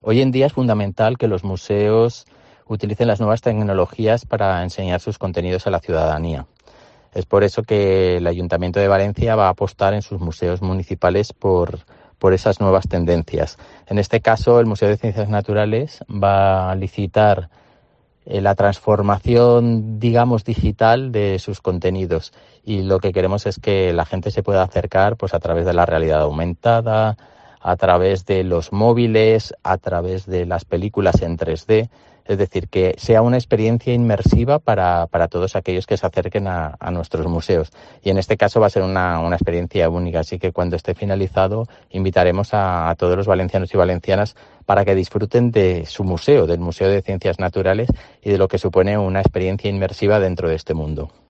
Hoy en día es fundamental que los museos utilicen las nuevas tecnologías para enseñar sus contenidos a la ciudadanía. Es por eso que el Ayuntamiento de Valencia va a apostar en sus museos municipales por esas nuevas tendencias. En este caso, el Museo de Ciencias Naturales va a licitar la transformación, digamos, digital de sus contenidos, y lo que queremos es que la gente se pueda acercar pues a través de la realidad aumentada, a través de los móviles, a través de las películas en 3D, es decir, que sea una experiencia inmersiva para todos aquellos que se acerquen a nuestros museos. Y en este caso va a ser una experiencia única, así que cuando esté finalizado invitaremos a todos los valencianos y valencianas para que disfruten de su museo, del Museo de Ciencias Naturales, y de lo que supone una experiencia inmersiva dentro de este mundo.